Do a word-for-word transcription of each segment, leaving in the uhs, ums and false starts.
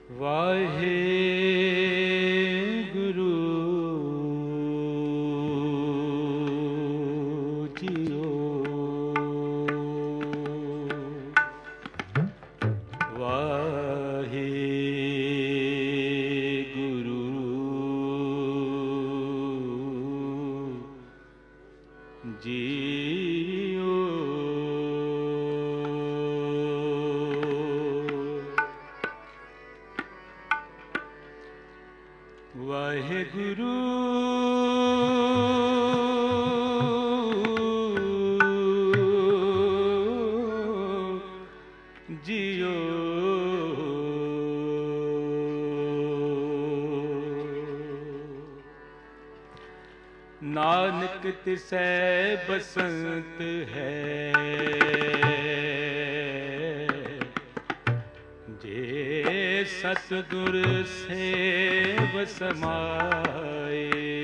वाहे गुरु जियो, वाहे गुरु जियो, वाहे गुरु जियो, नानक तिसै बसंत है, जे सतगुर सेव समाए।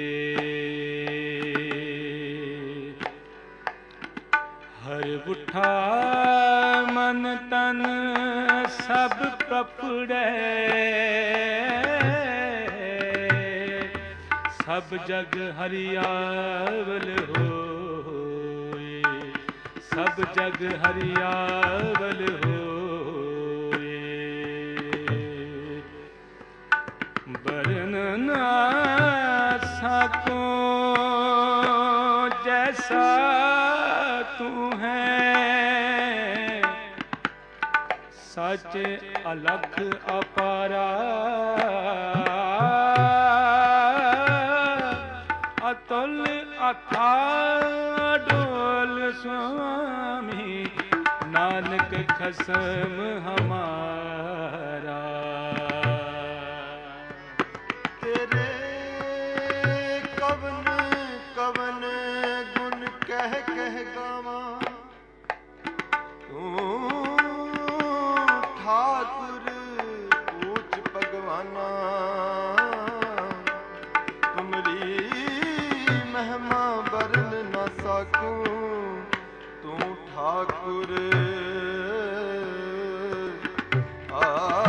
हर उठा मन तन सब कपड़े, सब जग हरियावल होए, सब जग हरियावल होए। बरन ना सको जैसा तू है, सच अलख अपारा, अतुल अथाह डोल स्वामी, नानक खसम हमारा। तेरे कवन कवन गुण कह कह गावा, तू ठाकुर ऊंच भगवाना। तुमरी महिमा बरन न सकूं, तू ठाकुर आ।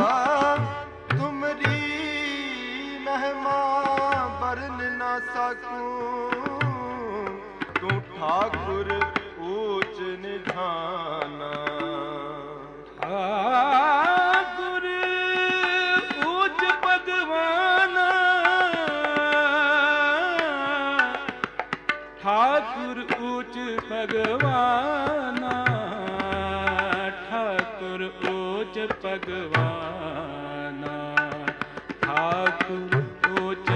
तुमरी महिमा बरन न सकूं, तू ठाकुर ऊंच निधाना। ठाकुर ऊंच भगवाना, ठाकुर ऊंच भगवाना, ठाकुर ऊंच भगवाना, ठाकुर ऊंच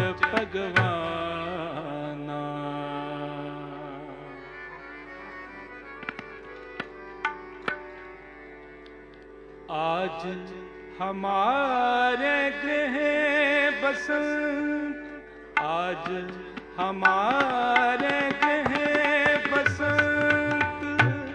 भगवाना। आज हमारे गृह बसंत, आज हमारे गृह बसंत।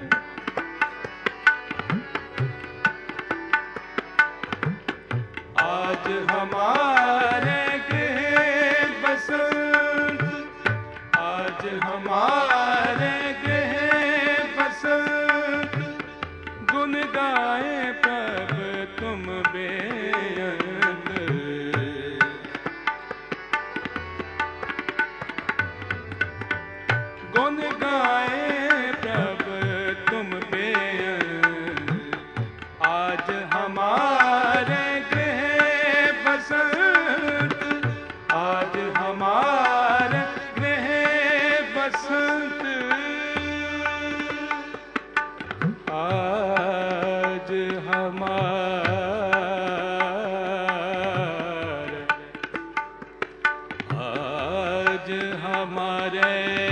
आज हमारे गृह बसंत, आज हमारे गृह बसंत। गुन गाए प्रभ तुम बेअंत, गुन गाए प्रभ तुम बेअंत। आज हमारे गृह बसंत, आज हमारे गृह बसंत। आज हमारे, आज हमारे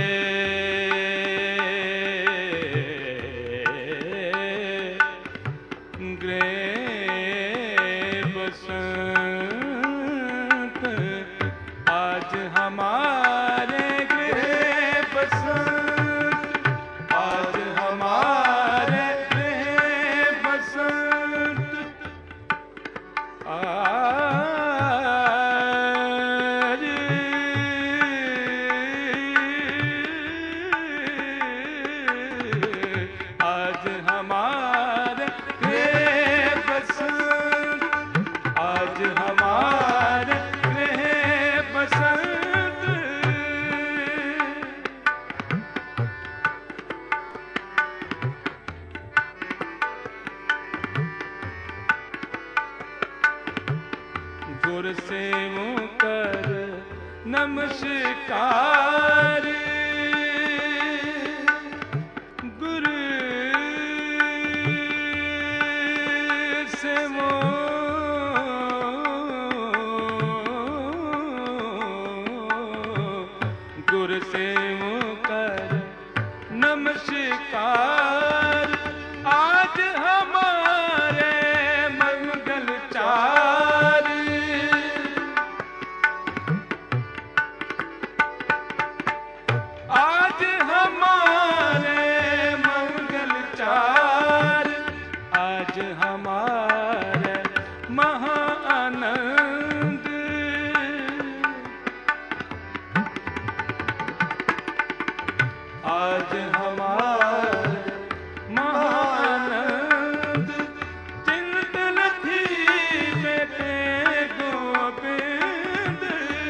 आज हमारे गृह बसंत, आज हमारे गृह बसंत। आज आज हमारे गृह बसंत, आज हमारे गृह बसंत। गुर सेवों कर नमस्कार, गुरु सेवों गुरु सेवों कर नमस्कार। आज हमारे मंगल चार, आज हमारे मंगल चार, आज हमारे महा आनंद। आज हमारे महा आनंद, चिंतन थी बेटे गोविंद।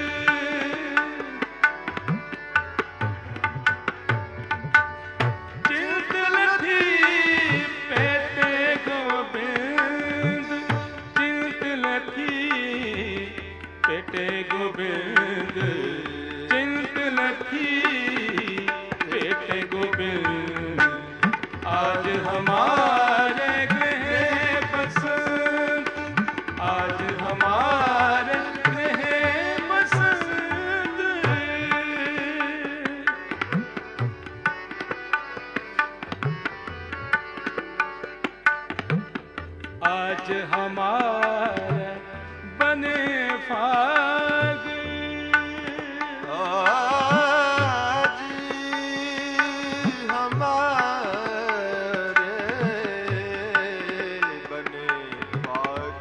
चिंतन थी बेटे गोविंद, चिंतन थी बेटे गोविंद, चिंतन थी बेटे गोविंद। आज हमारे गृह बसंत, आज हमारे गृह बसंत। आज हमारे बने फाग, आज हमारे बने भाग।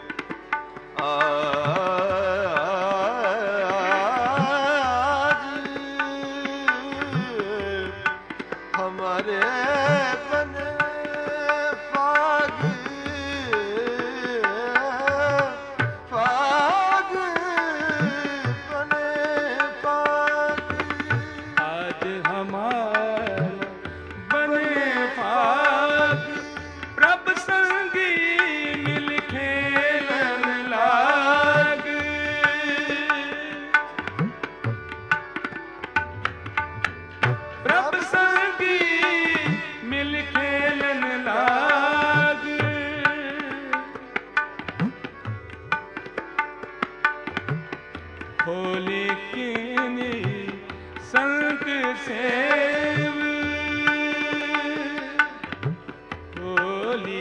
आज हमारे बने फाग, फाग बने फाग। आज हमारे बने फाग, प्रभ संगी मिल खेलन लाग। प्रभ संगी मिल खेलन लाग। होली कीनी संत सेव, होली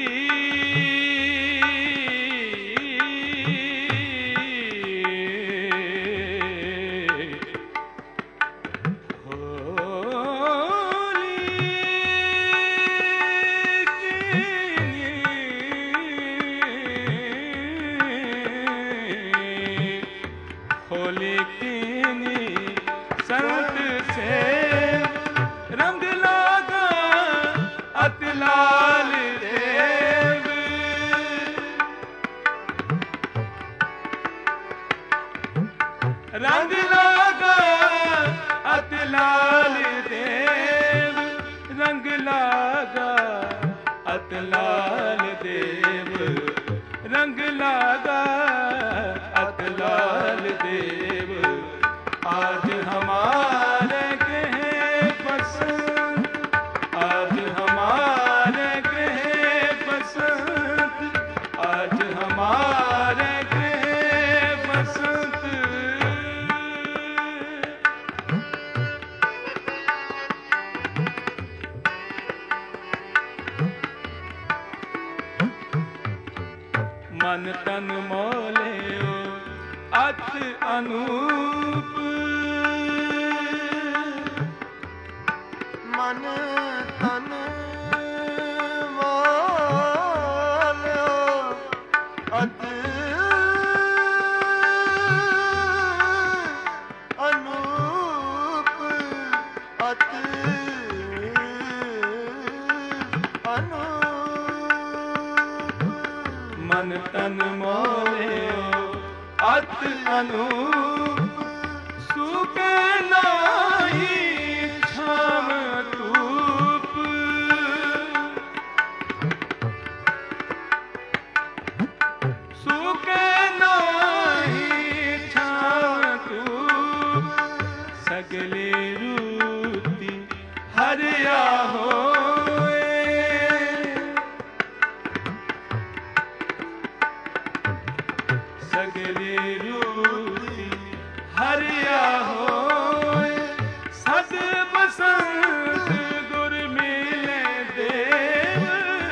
होली कीनी संत से रंग लागा अतलाल देव। रंग लागा अतलाल देव, रंग लागा अतलाल देव, रंग लागा अतलाल देव। आज हमारे गृह बसंत, आज हमारे गृह बसंत, आज हमारे गृह बसंत। मन तन मोले अत अनूप, मन तन मोलो अत अनूप, अत अनूप। मन तन मोले अत अनूप सूखे नाही छाम तूप। सूखे नाही छाम तूप सगले रूती हरिया होए। सगले रूती हरिया होए सद बसंत गुर मिले देव।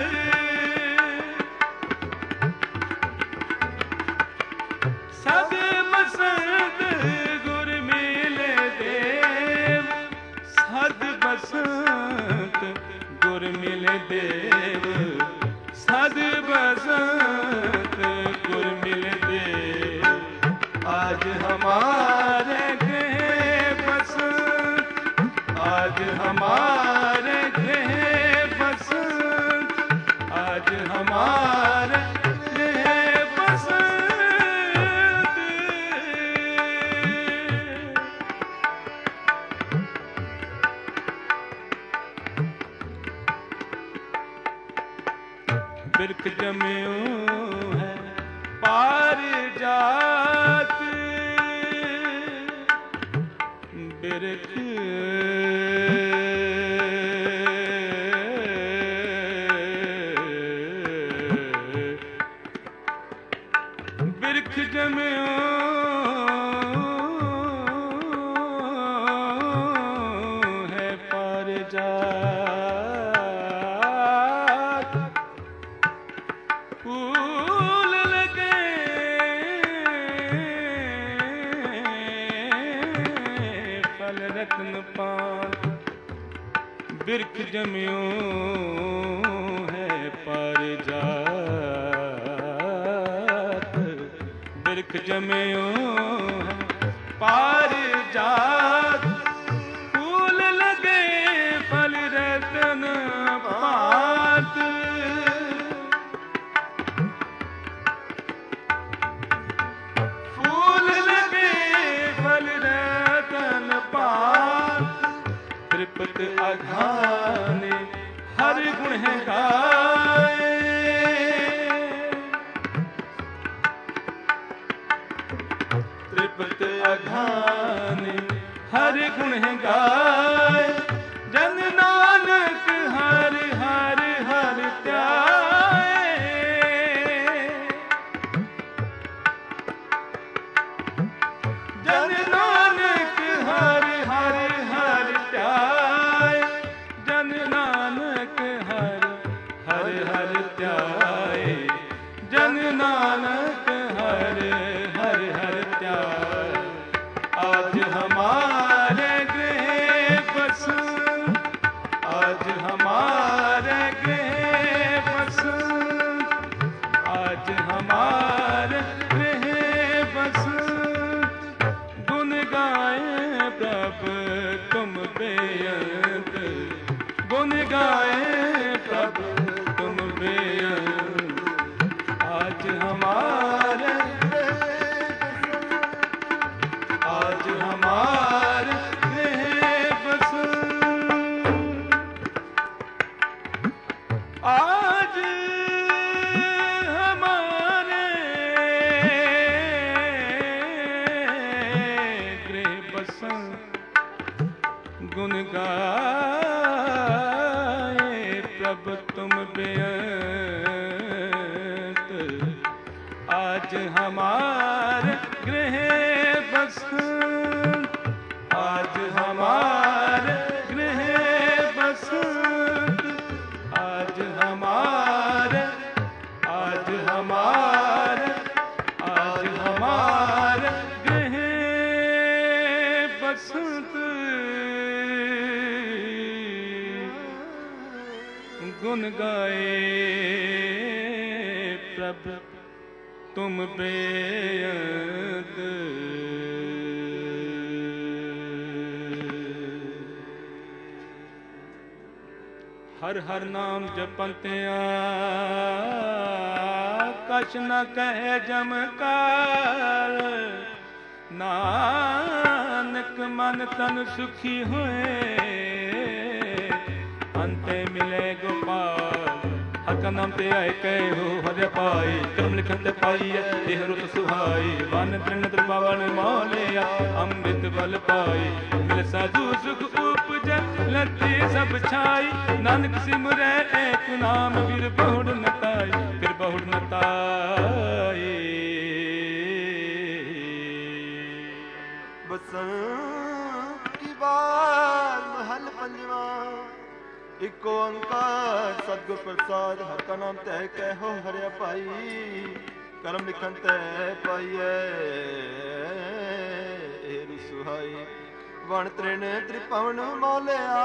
सद बसंत गुर मिले देव। सद बसंत गुर मिले देव। सद बसंत गुर मिले देव। आज हमारे गृह बसंत। आज हमारे गृह बसंत। आज हमारे गृह बसंत। बिरख जम्यो है पारिजात। बिरख बिरख जम्यो है पारिजात। फूल लगे फल रत्न पान। बिरख जम्यो है पारिजात। बिरख जम्यो है पारिजात। फूल लगे फल रत्न पात। फूल लगे फल रतन पात। त्रिपत अघाने हर गुण है गाए। त्रिपत अघाने हर गुण है गाए। जन नानक हर हर हर त्याए। जन नानक हर हर हर त्याए। जन नानक हर हर हर त्याए। जन नानक हर हर हर त्याए। आज हमारे गृह बसंत। आज हमारे गृह बसंत। आज हमारे गृह बसंत। गुन गाए प्रभु तुम बेअंत। गुन गाए प्रभु तुम बेअंत। आज हमारे आज हमारे गृह बसंत। आज हमारे गृह बसंत। गुन गाए प्रभु तुम बेअंत। आज हमारे गृह बसंत। आज हमारे गृह बसंत। आज हमारे आज हमारे आज हमारे गृह बसंत। गुन गाए प्रभु तुम बेअंत। हर हर नाम जपंतिया कछ न कहे जमकार। ਨਾਨਕ ਮਨ ਤਨ ਸੁਖੀ ਹੋਏ, ਅੰਤੇ ਮਿਲੇ ਗੋਪਾਲ। ਹਰ ਕਾ ਨਾਮ ਤੇ ਆਏ ਕਹੇ ਹੋ ਹਰਿ ਪਾਈ, ਕਰਮ ਲਿਖਨ ਤੇ ਪਾਈਐ ਇਹ ਰੁਤ ਸੁਹਾਈ। ਵਨ ਤ੍ਰਿਣ ਤ੍ਰਿਪਾਵਨ ਮੋਲਿਆ ਅੰਮ੍ਰਿਤ ਬਲ ਪਾਈ, ਮਿਲ ਸਾਧੂ ਸੁਖ ਉਪਜੈ ਲੱਤੀ ਸਭ ਛਾਈ। ਨਾਨਕ ਸਿਮਰੈ ਏਕ ਨਾਮ ਫਿਰ ਬਹੁੜ ਨ ਤਾਈ, ਫਿਰ ਬਹੁੜ ਨ ਤਾਈ। ਬਸੰਤ ਕੀ ਬਾਰ ਮਹਲ ਪੰਜਵਾਂ, ਇਕ ਓੰਕਾਰ ਸਤਿਗੁਰ ਪ੍ਰਸਾਦ। ਹਰ ਕਾ ਨਾਮ ਤੈ ਕਹਿਓ ਹਰਿ ਭਾਈ, ਕਰਮ ਲਿਖਨ ਤੈ ਪਾਈਐ ਇਹ ਰੁਸੁਹਾਈ। ਵਣ ਤ੍ਰਿਣ ਤ੍ਰਿਪਵਨ ਮੋਲਿਆ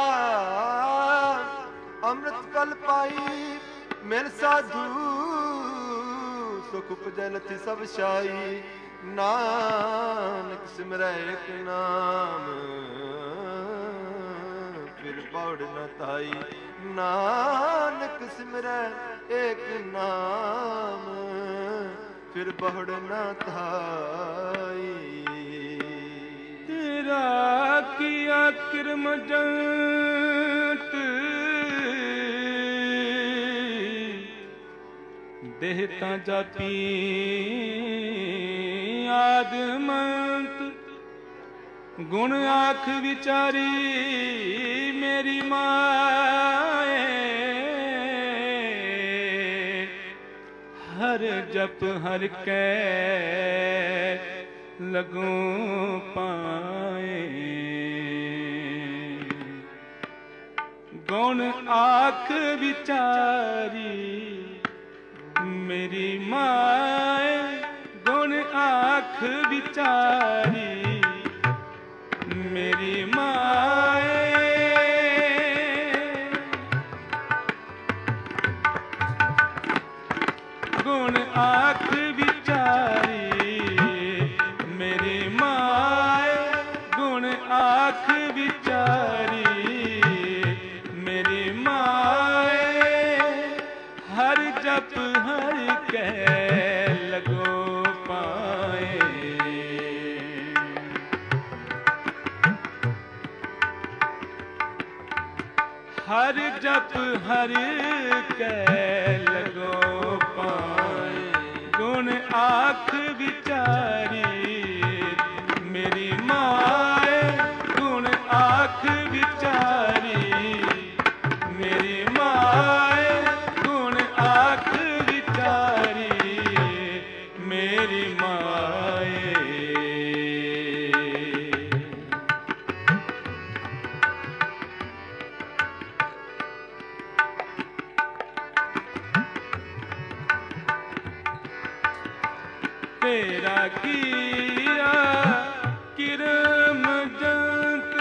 ਅੰਮ੍ਰਿਤ ਕਲ ਪਾਈ, ਮਿਲ ਸਾਧੂ ਸੁਖ ਉਪਜੈ ਲੱਥੀ ਸਭ ਛਾਈ। ਨਾਨਕ ਸਿਮਰੈ ਏਕ ਨਾਮ ਫਿਰ ਬਹੁੜ ਨ ਤਾਈ। ਨਾਨਕ ਸਿਮਰੈ ਏਕ ਨਾਮ ਫਿਰ ਬਹੁੜ ਨ ਤਾਈ। ਤੇਰਾ ਕੀਆ ਕਿਰਮ ਜੰਤ, ਦੇਹ ਤਾਂ ਜਾਪੀ ਆਦਮੰਤ। ਗੁਣ ਆਖ ਵਿਚਾਰੀ ਮੇਰੀ ਮਾਏ, ਹਰ ਜਪ ਹਰ ਕੈ ਲਗੂ ਪਾਏ। ਗੁਣ ਆਖ ਵਿਚਾਰੀ ਮੇਰੀ ਮਾਏ, ਗੁਣ ਆਖ ਵਿਚਾਰੀ ਮੇਰੀ ਮਾਏ। ਗੁਣ ਆਖ ਵਿਚਾਰੀ ਮੇਰੀ ਮਾਏ, ਗੁਣ ਆਖ ਵਿਚਾਰੀ ਮੇਰੀ ਮਾਏ। ਹਰ ਜਪ ਹਰ ਕੈ ਲਗੋ ਪਾਏ। ਹਰ ਜਪ ਹਰ ਕੈ ਲਗੋ ਪਾਏ। ਗੁਣ ਆਖ ਵਿਚਾਰੀ ਮੇਰੀ ਮਾਏ, ਗੁਣ ਆਖ ਵਿਚਾਰੀ ਮੇਰੀ ਮਾਏ। ਗੁਣ ਆਖ ਵਿਚਾਰੀ ਮੇਰੀ ਮਾਏ। ਤੇਰਾ ਕੀਆ ਕਿਰਮ ਜੰਤ,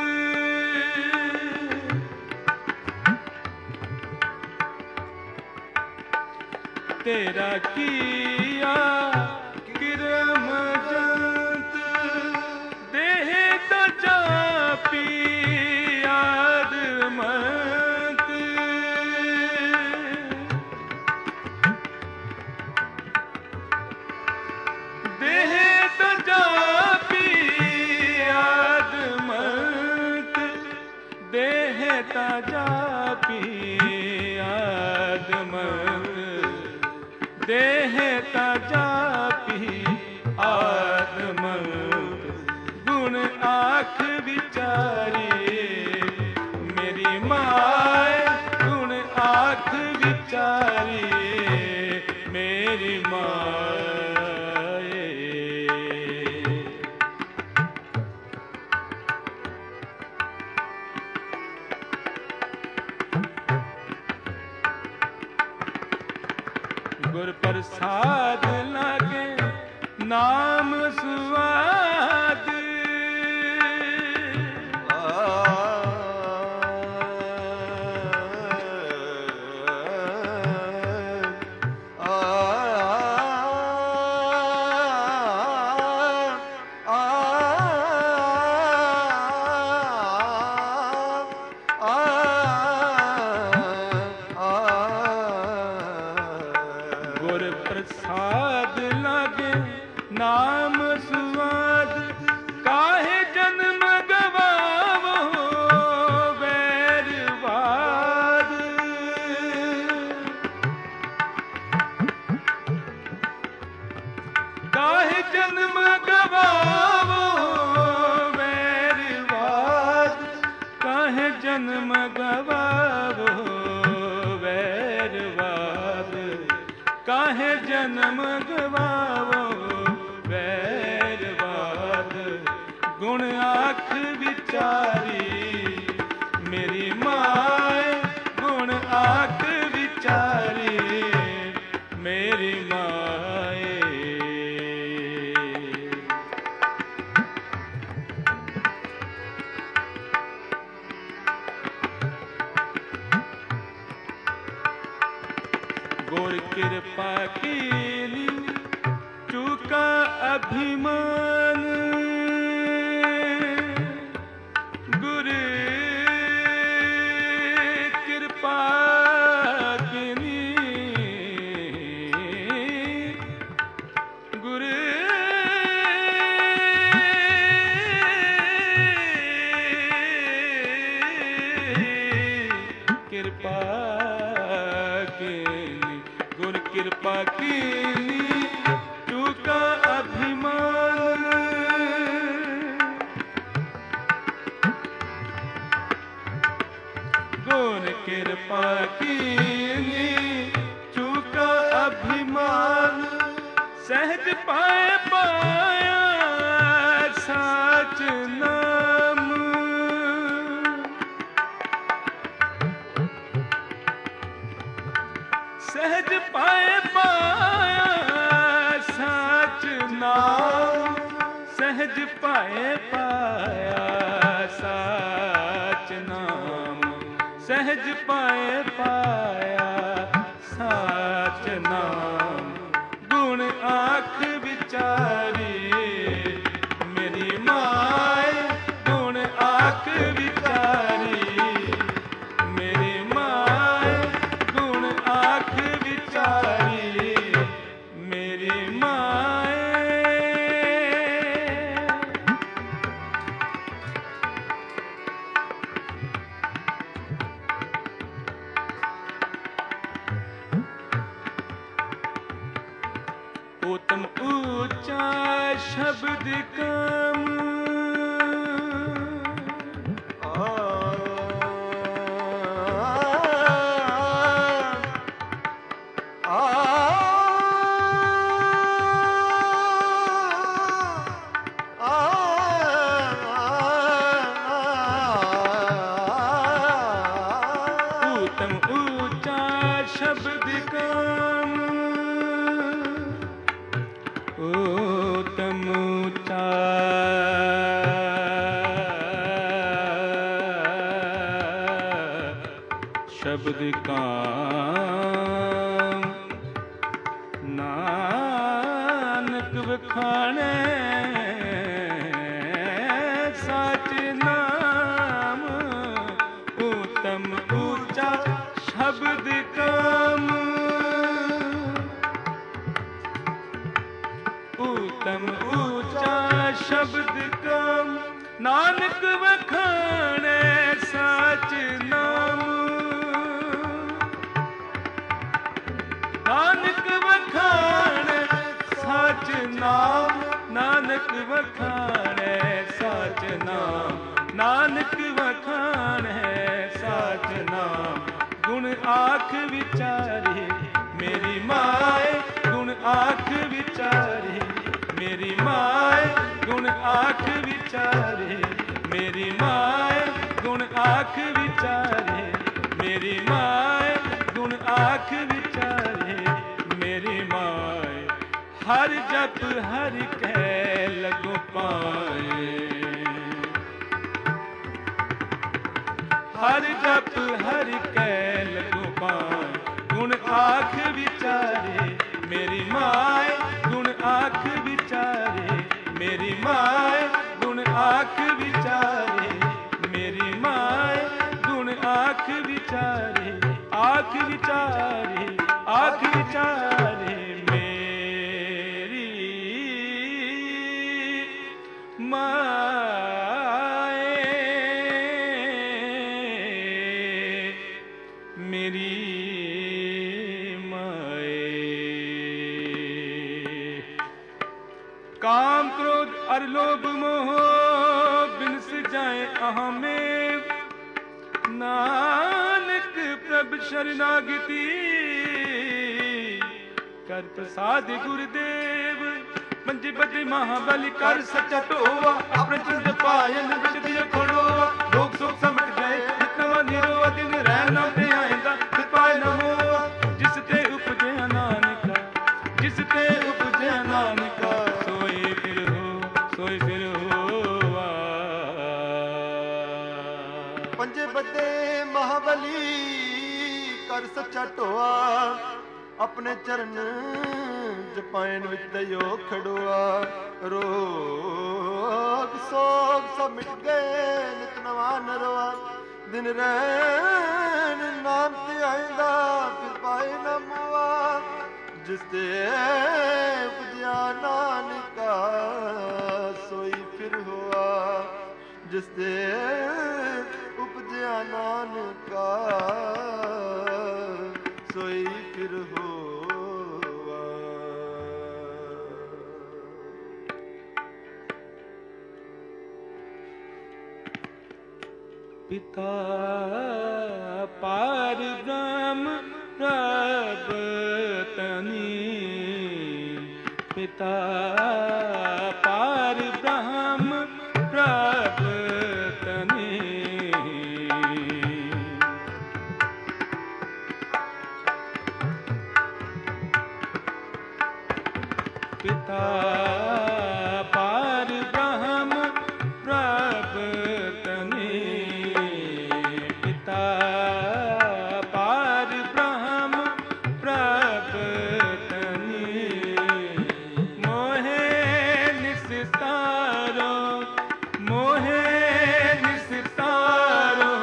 ਤੇਰਾ ਕੀਆ ਕਿਰਮ ਜੰਤ। ਦੇਹ ਤਾਂ ਜਾਪੀ ਆਦਮੰਤ, ਦੇਹ ਤਾਂ ਜਾਪੀ ਆਦਮੰਤ। ਦੇਹ ਤਾਂ ਜਾਪੀ ਆਦਮੰਤ, ਦੇਹ ਤਾਂ ਜਾਪੀ ਆਦਮੰਤ। ਗੁਣ ਆਖ ਵਿਚਾਰੀ ਮੇਰੀ ਮਾਏ, ਗੁਣ ਆਖ ਵਿਚਾਰੀ ਮੇਰੀ ਮਾਏ। ਗੁਰ ਪ੍ਰਸਾਦ ਲਾਗੇ ਨਾਮ ਸੁਆਦ, ਗੁਰ ਪ੍ਰਸਾਦ ਲਾਗੇ ਨਾਮ ਸੁਆਦ। जन्म गवावो वैरवाद, काहे जन्म गवावो वैरवाद, काहे जन्म गवावो वैरवाद। गुण आख विचारी मेरी माए, गुण आख विचारी मेरी माए। गुर कृपा कीनी चूका अभिमान, गुर कृपा कीनी, गुर कृपा कीनी, गुर कृपा कीनी चूका अभिमान। गुर कृपा कीनी चूका अभिमान, सहज पाए पाया साच नाम। सहज पाए पाया साच नाम, सहज पाए पाया साच नाम, सहज पाए पाया साच नाम। गुण आख विचारी मेरी माए, गुण आख विचारी मेरी माए, गुण आख विचारी मेरी माए। उत्तम ऊंचा शब्द कम, उत्तम ऊंचा शब्द कम, उत्तम ऊंचा शब्द काम, नानक वखाणे साच नाम। उत्तम ऊंचा शब्द काम, उत्तम ऊंचा शब्द काम, नानक वखाणे साच नाम। नानक वखाणे साच नाम, नानक वखाणे साच नाम, नानक वखाणे साच नाम। गुण आख विचारी मेरी माए, गुण आख विचारी मेरी माए, गुण आख विचारी मेरी माए, गुण आख विचारी मेरी माए, गुण आख विचारी मेरी माए। हर जप हर कह लगो पाए, हर जप हर कह लगो पाए। गुण आख विचारे मेरी माए, गुण आख विचारे मेरी माए, गुण आख विचारे मेरी माए, गुण आख विचारे, आख विचारे, आख विचारे मेरी माए, मेरी माए। काम क्रोध और लोभ मोह बिनस जाए अहमें, नानक प्रभ शरणागति कर प्रसाद गुरुदेव। मंजी बदे महाबली कर सच्चा टोवा, अपने चिंत पायन विच दिया खोड़ोवा। लोग सुख समट गए इतना निरोवा, दिन रहना ते आएगा कृपाए नमो। जिस ते उपजे नानका, जिस ते उपजे नानका, सोई फिर हो, सोई फिर होवा। पंजे बदे महाबली कर सच्चा टोआ, अपने चरण जपायन विच दयो खड़ोआ। रोग सोग सब मिट गए नित नवा नरोआ, दिन रैन नाम ते आइंदा फिर पाए न मुआ। जिस ते उपजया नानका सोई फिर हुआ, जिस ते उपजया नानका सोई फिर हुआ। पिता पार ब्रह्म प्रभ तनी, पिता पार ब्रह्म प्रभ तनी। पिता पार ब्रह्म प्रभ तनी, पिता पार ब्रह्म प्रभ तनी। मोहे निस्तारो, मोहे निस्तारो,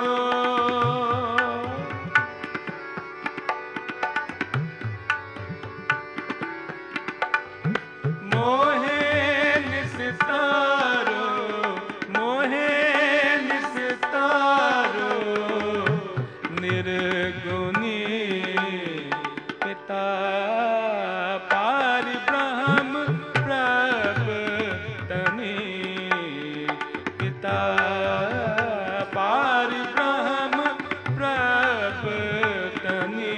मोहे निस्तारो, मोहे निस्तारो। निर्गुणी पिता पार ब्रह्म प्रभ तनी, पिता पार ब्रह्म प्रभ तनी।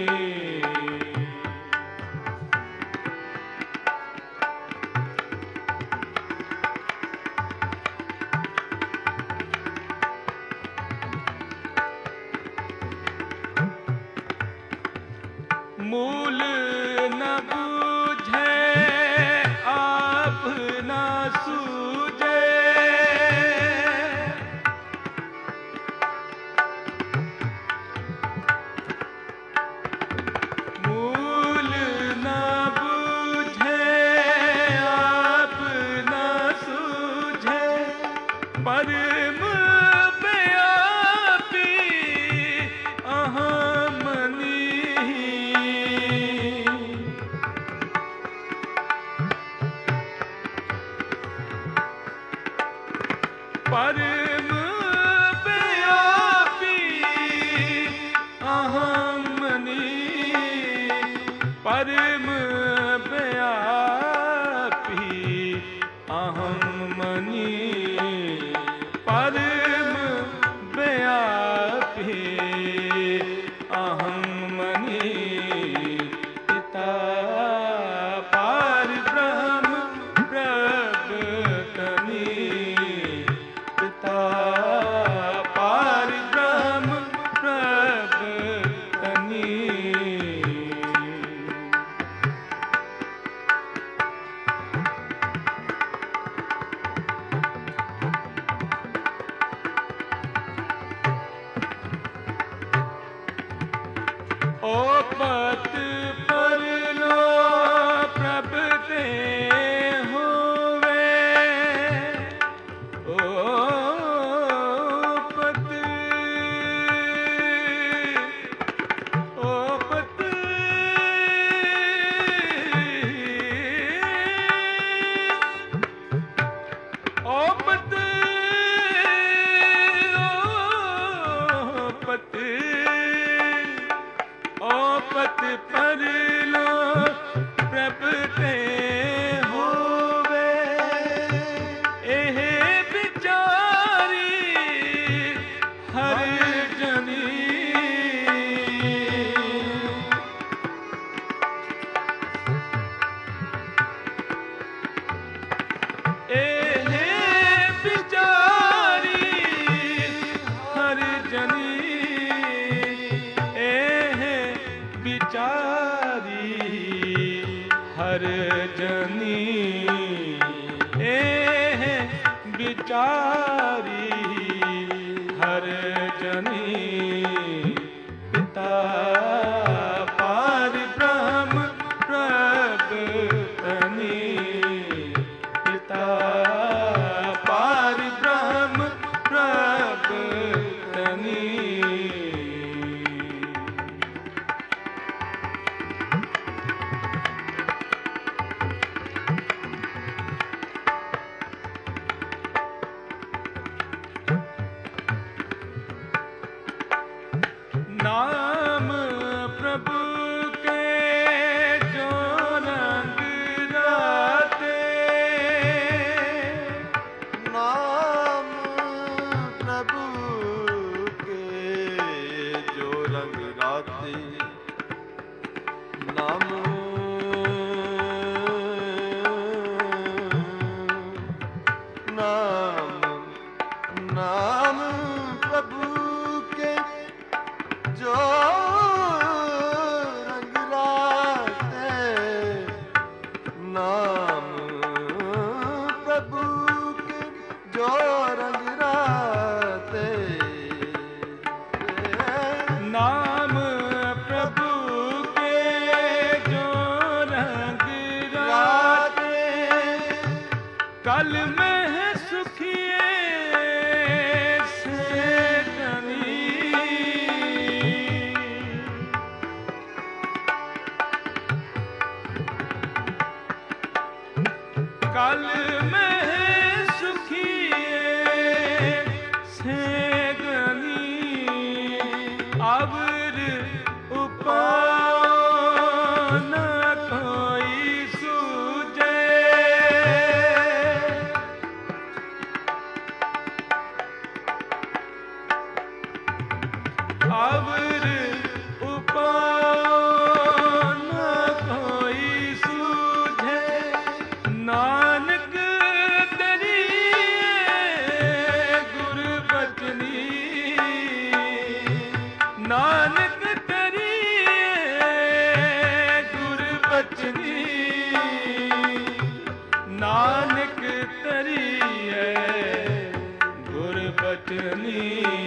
मूल न बूझे आप न सूझे, मूल न बूझे आप न सूझे। परम व्यापी अहमनी, परम व्यापी अहमनी, परम व्यापी अहमनी, परम व्यापी अहमनी। पिता पार ब्रह्म प्रभ तनी, पिता पार ब्रह्म प्रभ तनी। जनी एह विचारी हर जनी पिता पार ब्रह्म प्रभ तनी पिता पार ब्रह्म प्रभ तनी नाम प्रभु के जो रंग राते नाम प्रभु के जो रंग राते नाम नाम नाम प्रभु के जो रंग राते नाम प्रभु के जो रंग राते नाम प्रभु के जो रंग राते कल में सुखिए से धनी कल में सुखिए से गनी अवर उपान कोई सूझे अवर उपान कोई सूझे नानक तरिए गुरबचनी नानक तरिए गुरबचनी नानक तरिए गुरबचनी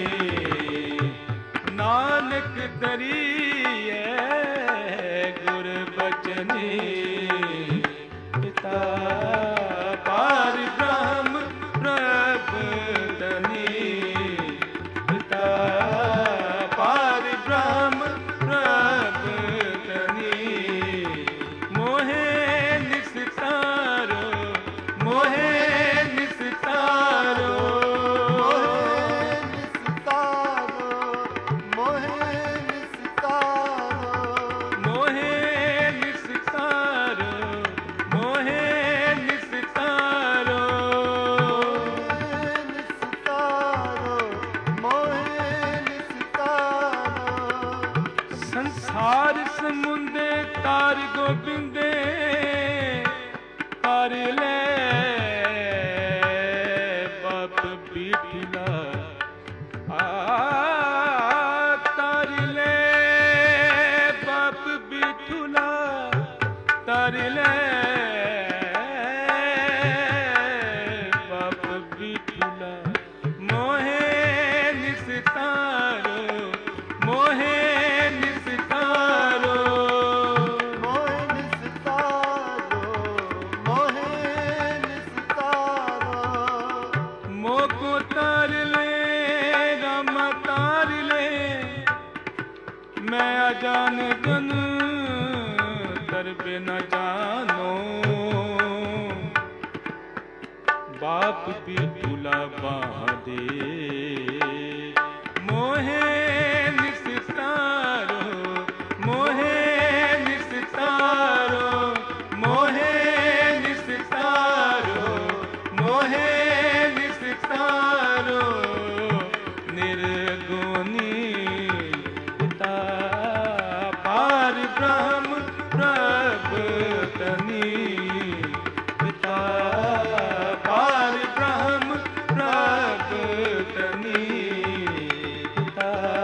नानक तरिए गुरबचनी पिता पार ब्रह्म प्रभ तनी पिता पार ब्रह्म प्रभ तनी मोहे निस्तारो मोहे निस्तारो मोहे निस्तारो मोहे निस्तारो मोहे निस्तारो मोहे निस्तारो मोहे निस्तारो संसार समुंदे तार गोबिंदे तार ले बाप बीठला आ तार ले बाप बीठला तार ले बाप बीठला मोहे निस्तारो मोहे निस्तारो मोहे निस्तारो मोहे निस्तारो मोको तार ले राम तार ले मैं अजान जन तरबे न जानो बाप भी भूला बादे मोहे निस्तारो मोहे निस्तारो मोहे निस्तारो मोहे निस्तारो निर्गुणी पिता पार ब्रह्म प्रभ तनी पिता पार ब्रह्म प्रभ तनी पिता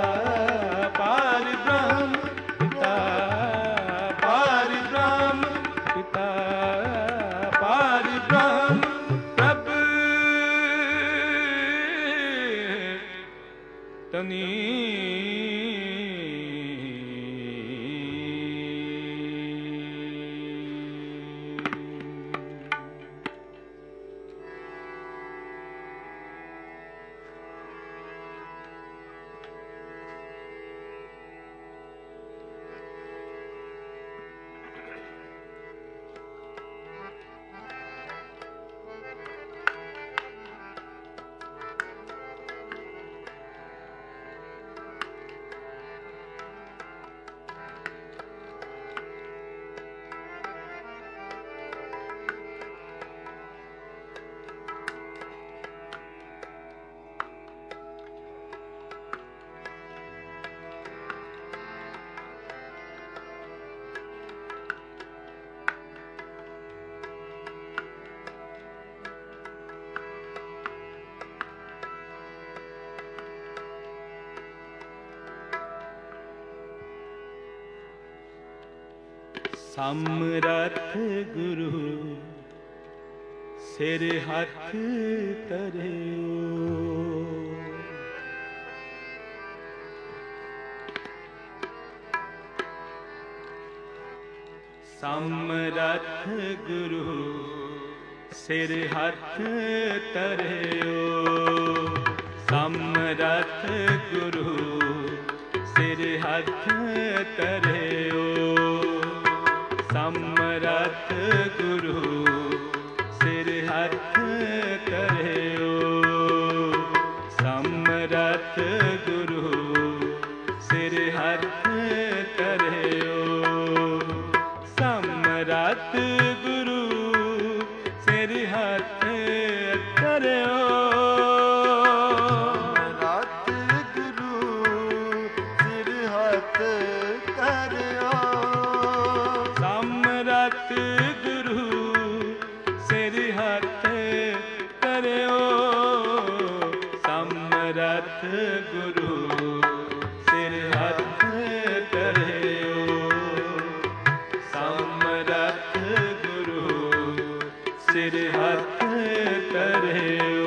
समरथ गुरु सिर हथ धरियो। समरथ गुरु सिर हथ धरियो। समरथ गुरु सिर हथ धरियो। समरथ गुरु सिर हथ धरियो। समरथ गुरु सिर हथ धरियो। समरथ गुरु सिर हथ धरियो। समरथ गुरु सिर हथ धरियो। समरथ गुरु सिर हथ धरियो। समरथ गुरु सिर हथ धरियो।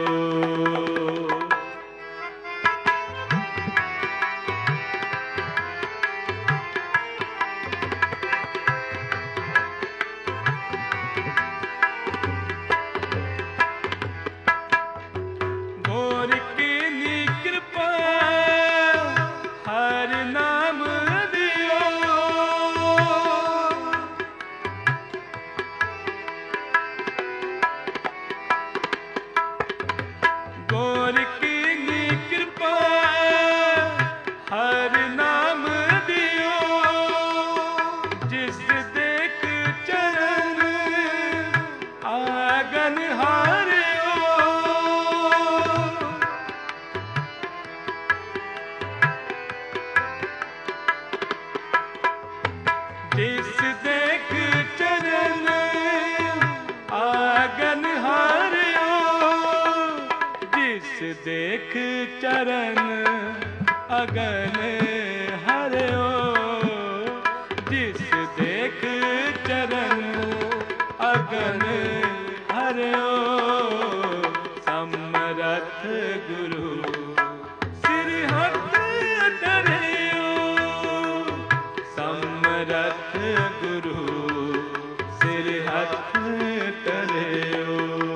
जिस देख चरण आगन हारियो। जिस देख चरण अगन हरियो। जिस देख चरण अगन हरियो। समरथ गुरु सिर हथ धरियो। समरथ गुरु सिर हथ धरियो।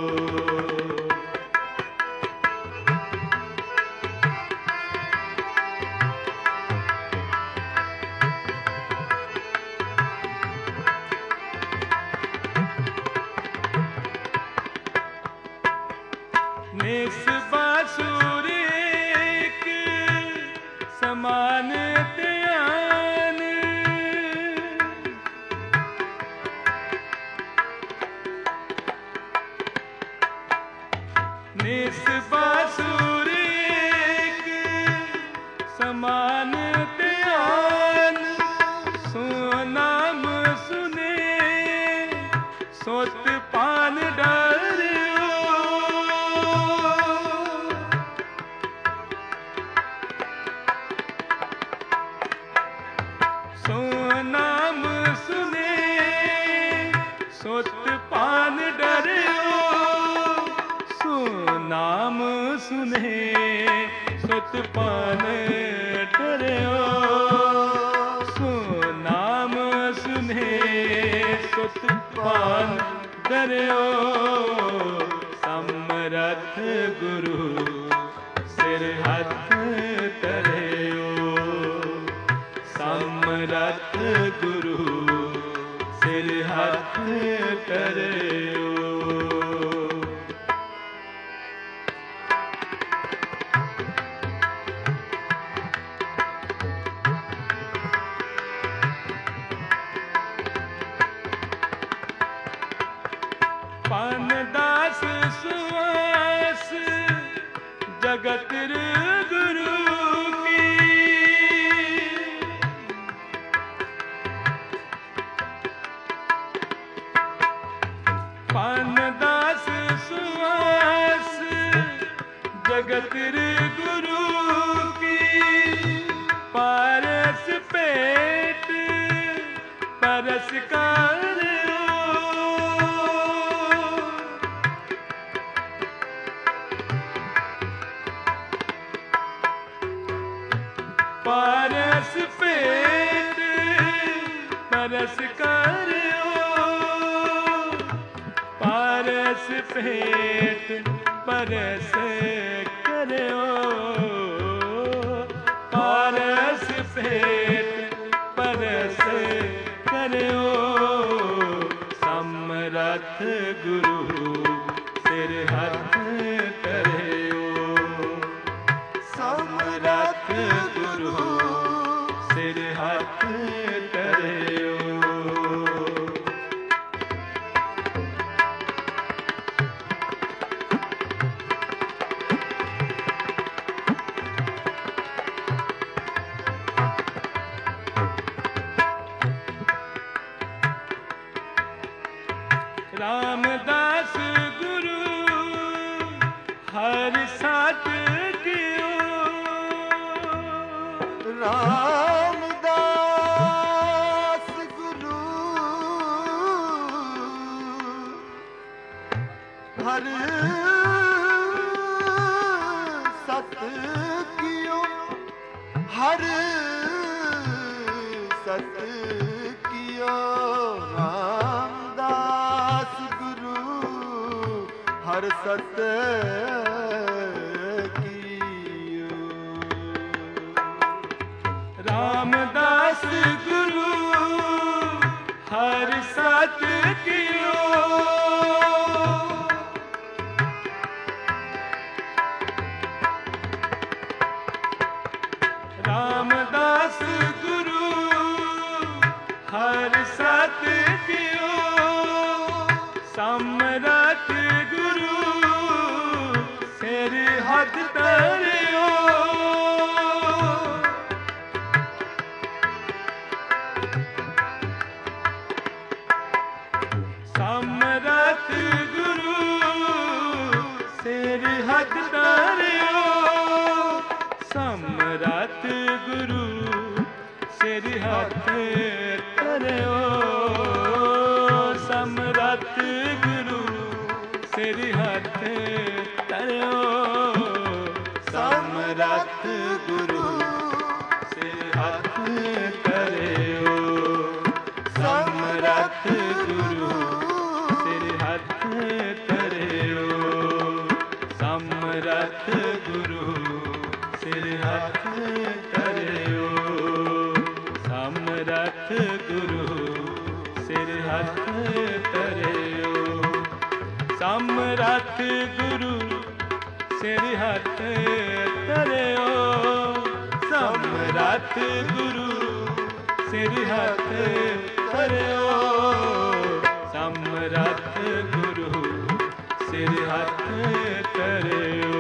निस बासुर एक समान ध्यान। निस बासुर एक समान ध्यान। सो नाम सुने सोत पान डरियो। सो नाम सुने सोत पान डरियो। सो नाम सुने सोत पान डरियो। सो नाम सुने सोत पान डरियो। समरथ गुरु सिर हथ धरियो। समरथ गुरु सिर हथ धरियो। पानदास सुवास जगत गुरु की। पानदास सुवास जगत गुरु की। पारस पेट पर ਪਾਰਸ ਕਰਿਓ ਪਾਰਸ ਭੇਟ ਪਰਸ ਕਰਿਓ ਪਾਰਸ ਭੇਟ ਪਰਸ ਕਰਿਓ ਪਾਰਸ ਭੇਟ ਪਰਸ ਕਰਿਓ ਸਮਰੱਥ ਗੁਰੂ ਸਿਰ ਹੱਥ ਧਰਿਓ ਸਮਰੱਥ ਗੁਰੂ ਸਿਰ ਹੱਥ ਧਰਿਓ ਰਾਮਦਾਸ ਗੁਰੂ ਹਰ ਸਤ ਕਿਓ ਰਾਮਦਾਸ ਗੁਰੂ ਹਰ ਸਤ ਕਿਓ ਹਰ ਸਤ ਕਿਓ ਰਾਮਦਾਸ ਗੁਰੂ ਹਰ ਸਤ ਰਾਮਦਾਸ ਗੁਰੂ ਹਰ ਸਤ ਕਿਓ ਰਾਮਦਾਸ ਗੁਰੂ ਹਰ ਸਤ ਕਿਓ ਸਮਰੱਥ ਗੁਰੂ ਸਿਰ ਹੱਥ ਧਰਿਓ ਸਮਰੱਥ ਗੁਰੂ ਸਿਰ ਹੱਥ ਧਰਿਓ ਸਮਰੱਥ ਗੁਰੂ ਸਿਰ ਹੱਥ ਧਰਿਓ ਸਮਰੱਥ ਗੁਰੂ ਸਿਰ ਹੱਥ ਧਰਿਓ ਸਮਰੱਥ ਗੁਰੂ ਸਿਰ ਹੱਥ ਧਰਿਓ ਸਮਰੱਥ ਗੁਰੂ ਸਿਰ ਹੱਥ ਧਰਿਓ ਸਮਰੱਥ ਗੁਰੂ ਸਿਰ ਹੱਥ ਧਰਿਓ ਸਮਰੱਥ ਗੁਰੂ ਸਿਰ ਹੱਥ ਧਰਿਓ ਸਮਰੱਥ ਗੁਰੂ ਸਿਰ ਹੱਥ ਧਰਿਓ ਸਮਰੱਥ ਗੁਰੂ ਸਿਰ ਹੱਥ ਧਰਿਓ ਸਮਰੱਥ ਗੁਰੂ ਸਿਰ ਹੱਥ ਧਰਿਓ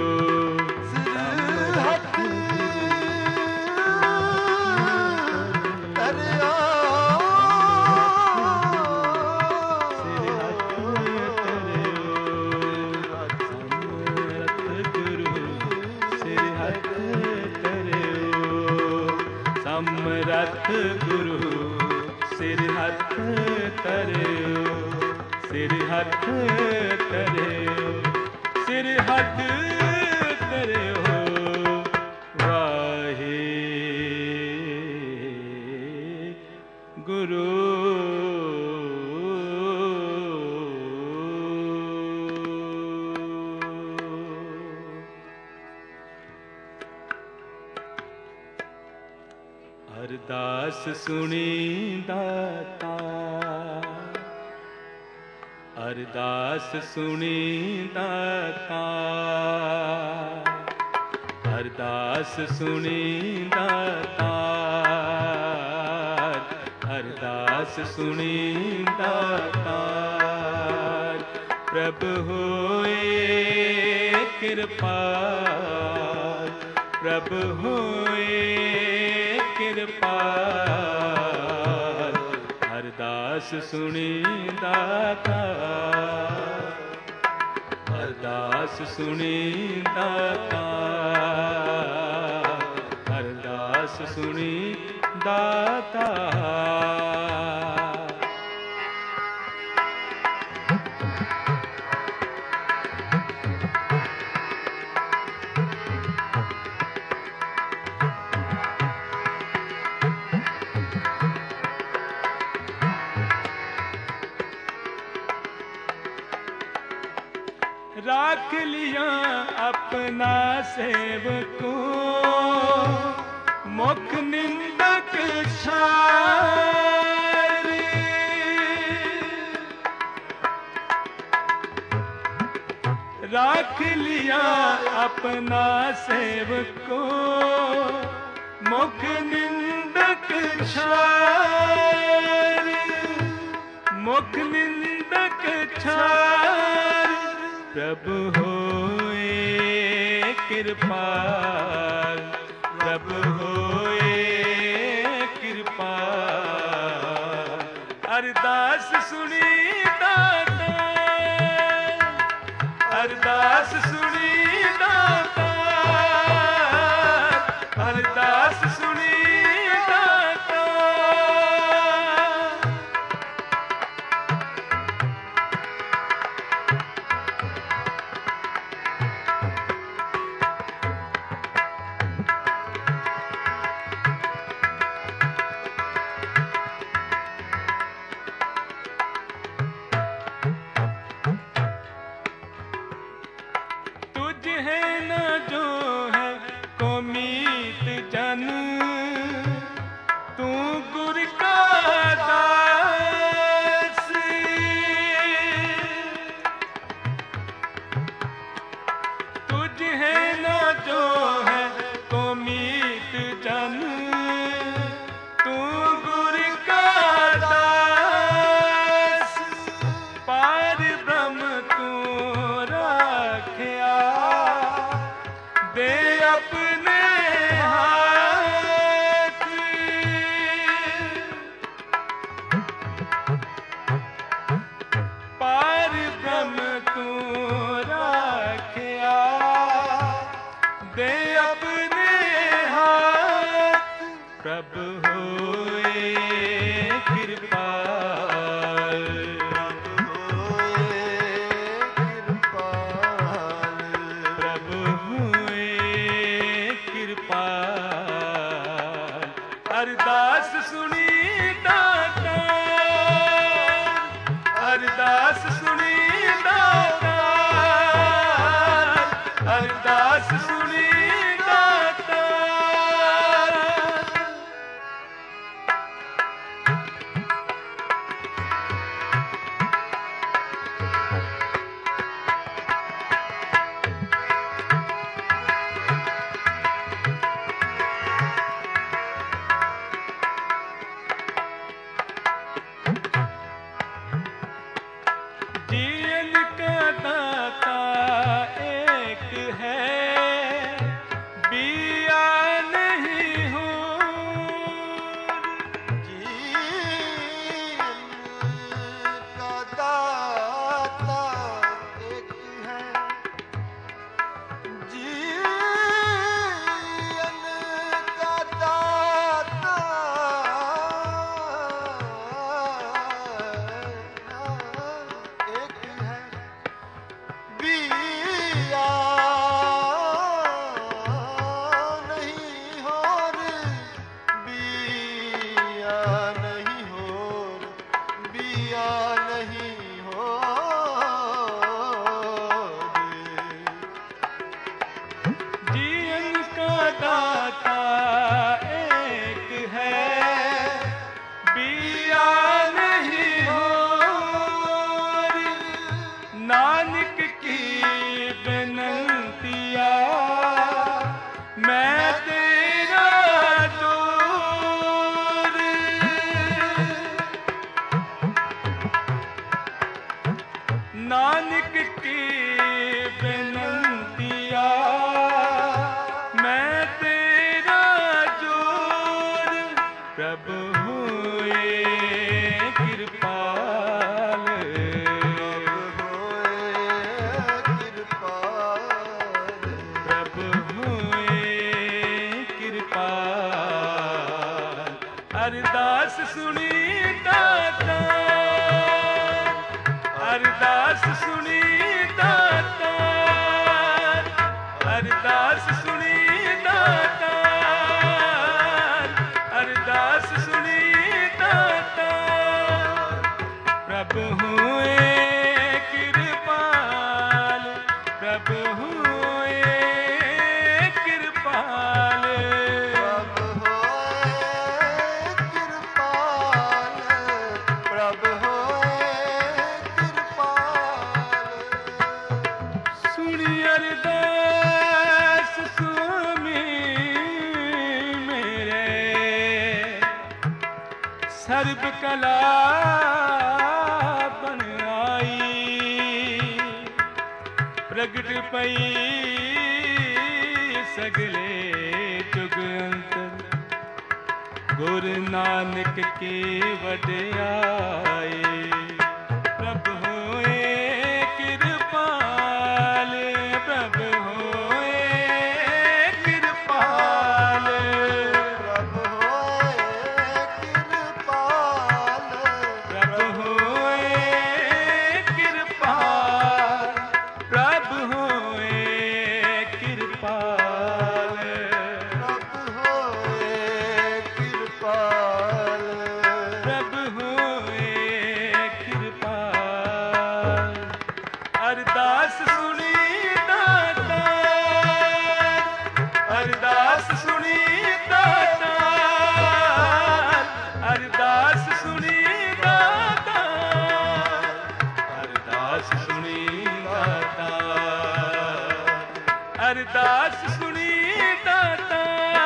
ਸਮਰੱਥ ਗੁਰੂ ਸਿਰ ਹੱਥ ਧਰਿਓ ਸਿਰ ਹੱਥ ਧਰਿਓ ਸਿਰ ਹੱਥ ਧਰਿਓ ਵਾਹਿਗੁਰੂ ਅਰਦਾਸ ਸੁਣੀ ਦਾਤਾ ਅਰਦਾਸ ਸੁਣੀ ਦਾਤਾ ਅਰਦਾਸ ਸੁਣੀ ਦਾਤਾ ਅਰਦਾਸ ਸੁਣੀ ਦਾਤਾ ਪ੍ਰਭ ਹੋਏ ਕਿਰਪਾਲ ਪ੍ਰਭ ਹੋਏ ਕਿਰਪਾਲ ਅਰਦਾਸ ਸੁਣੀ ਦਾਤਾ ਅਰਦਾਸ ਸੁਣੀ ਦਾਤਾ ਅਰਦਾਸ ਸੁਣੀ ਦਾਤਾ राख लिया अपना सेवको, मुख निंदक छार। राख लिया अपना सेवको, मुख निंदक छार। मुख निंदक छार, प्रभु होए कृपाल। प्रभु होए कृपाल, अरदास सुनी दाता। अरदास सुनी दाता, अरदास सुनी दाता। अरदास सुनी दाता, अरदास सुनी दाता, अरदास सुनी दाता। जीवन का दाता एक है, बिया नहीं हो। जीवन का दाता एक है, जीवन का दाता बिया नहीं होर, बिया नहीं होर, बिया नहीं होर। जीवन का दाता एक है, बिया नहीं होर। नानक की बेनंतिया मैं तेरा दूर। नानक की बेनंतिया मैं तेरा दूर। प्रभु हुए कृपाल, अरदास सुनी दाता, अरदास सुनी दाता, अरदास सुनी दाता, अरदास सुनी दाता। प्रभु हुए कृपाल, ਸਰਬ ਕਲਾ ਬਣ ਆਈ, ਪ੍ਰਗਟ ਪਈ ਸਗਲੇ ਜੁਗ ਅੰਤਰ, ਗੁਰ ਨਾਨਕ ਕੀ ਵਡਿਆਈ। ਪ੍ਰਭ ਹੋਏ ਕਿਰਪਾਲ, ਪ੍ਰਭ ਹੋਏ ਕਿਰਪਾਲ, ਪ੍ਰਭ ਹੋਏ ਕਿਰਪਾਲ, ਪ੍ਰਭ ਹੋਏ ਕਿਰਪਾਲ, ਪ੍ਰਭ ਹੋਏ ਕਿਰਪਾਲ, ਪ੍ਰਭ ਹੋਏ ਕਿਰਪਾਲ, ਪ੍ਰਭ ਹੋਏ ਕਿਰਪਾਲ। ਅਰਦਾਸ ਸੁਣੀ ਦਾਤਾਰ, ਅਰਦਾਸ ਸੁਣੀ ਦਾਤਾਰ, ਅਰਦਾਸ ਸੁਣੀ ਦਾਤਾਰ, ਅਰਦਾਸ ਸੁਣੀ ਦਾਤਾਰ, ਅਰਦਾਸ ਸੁਣੀ ਦਾਤਾਰ,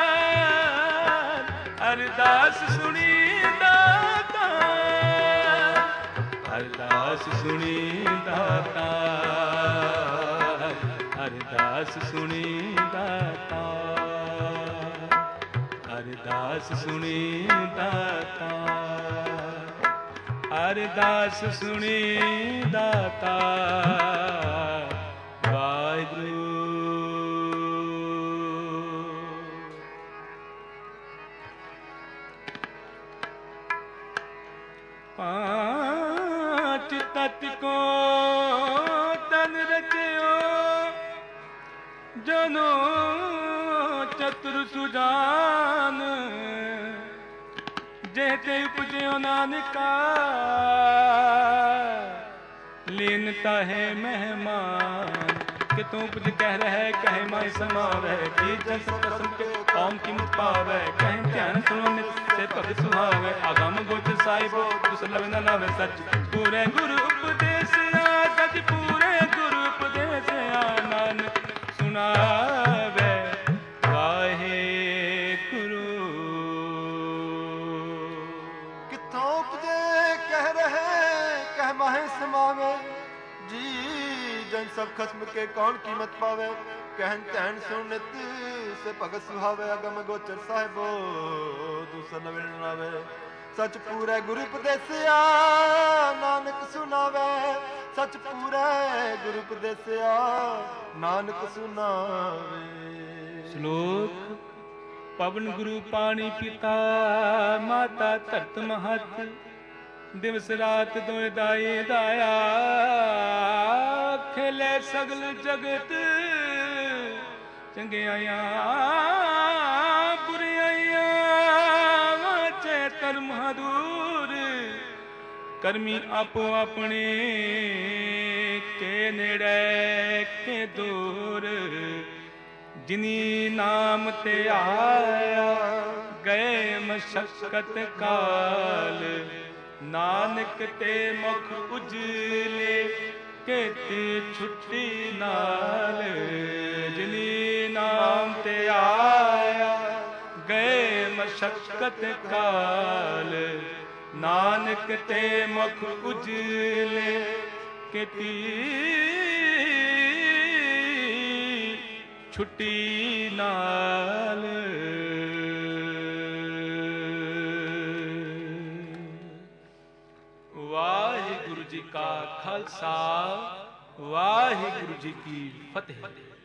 ਅਰਦਾਸ ਸੁਣੀ ਦਾਤਾਰ, ਅਰਦਾਸ ਸੁਣੀ ਦਾਤਾਰ, ਅਰਦਾਸ ਸੁਣੀ ਦਾਤਾਰ, ਅਰਦਾਸ ਸੁਣੀ ਦਾਤਾਰ, ਅਰਦਾਸ ਸੁਣੀ ਦਾਤਾਰ। ਵਾਹਿਗੁਰੂ। पांच तत् को तन रचयो, जनो चतुर सुजान, जेते उपजयो नानका, लीनता है मेहमान। कि तू उपज कह रहे कहे माई समावे, की जन सब कसम के कौम कीमत पावे, कहें ध्यान सुनो नित से भगत सुहावे। आगम गोचर साहिबो तुस लव न लावे सच, पूरे गुरु उपदेश आ सच, पूरे गुरु उपदेश आ नानक सुनावे। वाहे गुरु किथों उपजे कह रहे कह माहे समावे, जी जन सब खस्म के कौन कीमत पावे। कहन तहन सुन नित से भगत सुहावे, अगम गोचर साहिबो दूसर नवे नावे। सच पूरे गुरु उपदेसिया नानक सुनावे, सच पूरे गुरु उपदेसिया नानक सुनावे। श्लोक। पवन गुरु पानी पिता, माता धरत महत, दिवस रात दोए दाई दाया, खेले सगल जगत चंगियाया बुरियाया, वाचे कर्म दूर, कर्मी आपो अपने के नेड़े के दूर। जिनी नाम ते आया गए मशक्कत काल, नानक ते मुख उजले केती छुट्टी नाल। जिनी नाम ते आया गए मशक्कत काल, नानक ते मुख उजले केती छुट्टी नाल। वाहिगुरु जी का खालसा, वाहिगुरु जी की फतेह।